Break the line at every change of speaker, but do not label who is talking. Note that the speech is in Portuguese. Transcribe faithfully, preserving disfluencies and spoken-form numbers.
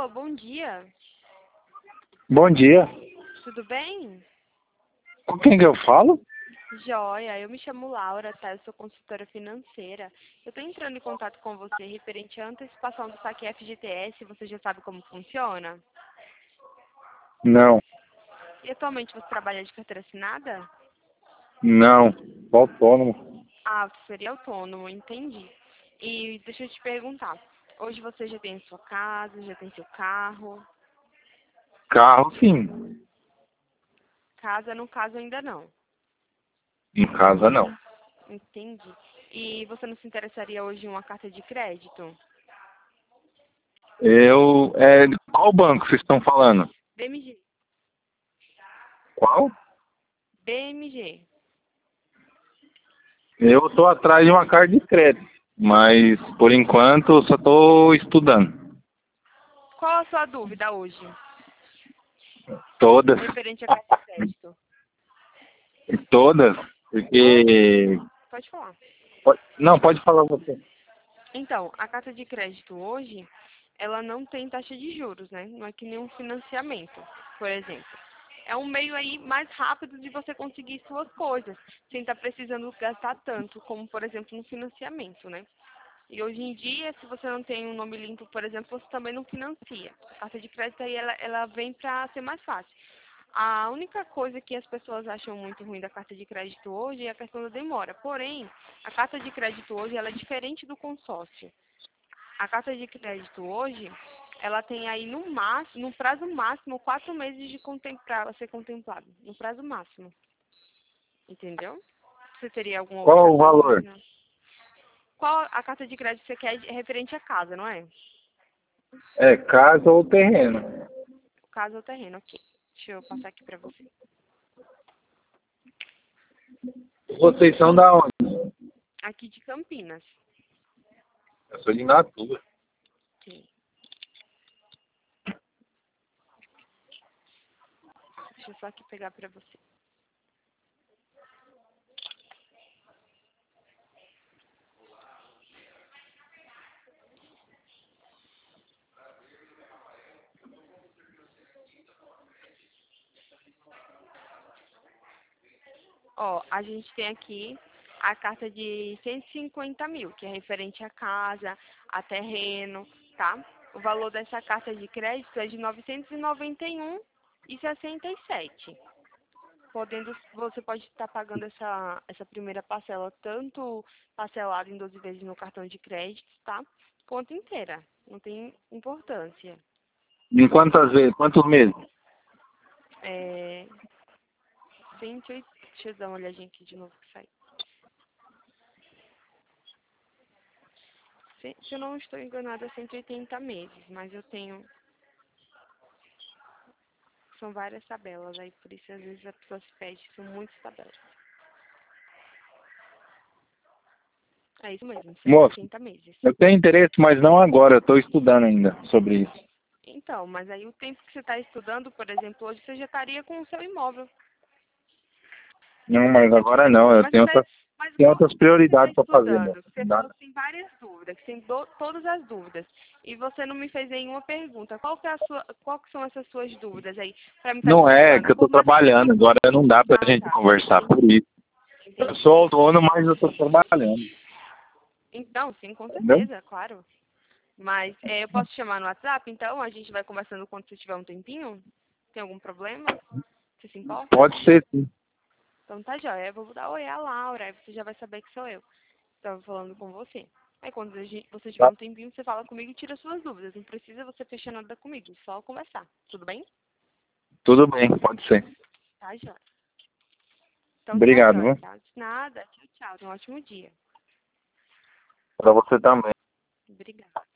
Alô, bom dia.
Bom dia.
Tudo bem?
Com quem que eu falo?
Joia, eu me chamo Laura, tá? Eu sou consultora financeira. Eu tô entrando em contato com você referente à antecipação do saque F G T S. Você já sabe como funciona?
Não.
E atualmente você trabalha de carteira assinada?
Não. Autônomo.
Ah, você seria autônomo, entendi. E deixa eu te perguntar. Hoje você já tem sua casa, já tem seu carro?
Carro, sim.
Casa, no caso, ainda não.
Em casa, não.
Entendi. E você não se interessaria hoje em uma carta de crédito?
Eu... É, qual banco vocês estão falando?
B M G.
Qual?
B M G.
Eu tô atrás de uma carta de crédito. Mas, por enquanto, eu só tô estudando.
Qual a sua dúvida hoje?
Todas.
Referente à carta de crédito.
Todas.
Todas?
Porque...
Pode falar.
Pode- Não, pode falar você.
Então, a carta de crédito hoje, ela não tem taxa de juros, né? Não é que nem um financiamento, por exemplo. É um meio aí mais rápido de você conseguir suas coisas, sem estar precisando gastar tanto, como, por exemplo, no financiamento, né? E hoje em dia, se você não tem um nome limpo, por exemplo, você também não financia. A carta de crédito aí, ela, ela vem para ser mais fácil. A única coisa que as pessoas acham muito ruim da carta de crédito hoje é a questão da demora. Porém, a carta de crédito hoje ela é diferente do consórcio. A carta de crédito hoje, ela tem aí no máximo, no prazo máximo, quatro meses de contemplar, ser contemplado. No prazo máximo. Entendeu? Você teria alguma outra
Qual o valor?
dúvida? Qual a carta de crédito que você quer é referente à casa, não é?
É, casa ou terreno.
Casa ou terreno, ok. Deixa eu passar aqui pra você.
Vocês são da onde?
Aqui de Campinas.
Eu sou de Natura.
Ok. Deixa eu só aqui pegar pra você. Ó, a gente tem aqui a carta de cento e cinquenta mil, que é referente à casa, a terreno, tá? O valor dessa carta de crédito é de novecentos e noventa e um e sessenta e sete. Podendo, você pode estar pagando essa, essa primeira parcela tanto parcelada em doze vezes no cartão de crédito, tá? Quanto inteira. Não tem importância.
Em quantas vezes? Quantos meses?
É, cento e oito, deixa eu dar uma olhadinha aqui de novo que sai. Se, se eu não estou enganada, cento e oitenta meses, mas eu tenho. São várias tabelas, aí por isso às vezes a pessoa se perde, são muitas tabelas. É isso mesmo, cento e
Moço,
oitenta meses.
eu tenho interesse, mas não agora. Eu estou estudando ainda sobre isso.
Então, mas aí o tempo que você está estudando, por exemplo, hoje você já estaria com o seu imóvel.
Não, mas
Você
agora não. Eu
Mas você
tenho
tá,
outras,
mas
tenho
igual
outras
você está
prioridades para fazer, moço.
estudando, você
Não
falou
dá.
que tem várias dúvidas, que tem do- todas as dúvidas. E você não me fez nenhuma pergunta. Qual que, é a sua, qual que são essas suas dúvidas aí? Para mim estar te
Não é que
ajudando.
eu estou
Por mais...
trabalhando. Agora não dá para a
Ah,
gente
tá.
conversar por
Entendi.
isso. Eu
Entendi.
sou autônomo, mas eu estou trabalhando.
Então, sim, com
Entendeu?
certeza, claro. Mas é, eu posso te chamar no WhatsApp, então a gente vai conversando quando você tiver um tempinho? Tem algum problema? Você se importa?
Pode ser, sim.
Então tá jóia. Eu vou dar oi a Laura, aí você já vai saber que sou eu. Estava falando com você. Aí quando a gente- você tiver
Tá?
um tempinho, você fala comigo e tira suas dúvidas. Não precisa você fechar nada comigo, só conversar. Tudo bem?
Tudo bem, pode ser.
Tá jóia. Então tá
Obrigado,
jóia,
viu?
tá? De nada. Tchau, tchau. Tenha um ótimo dia.
Para você também.
Obrigada.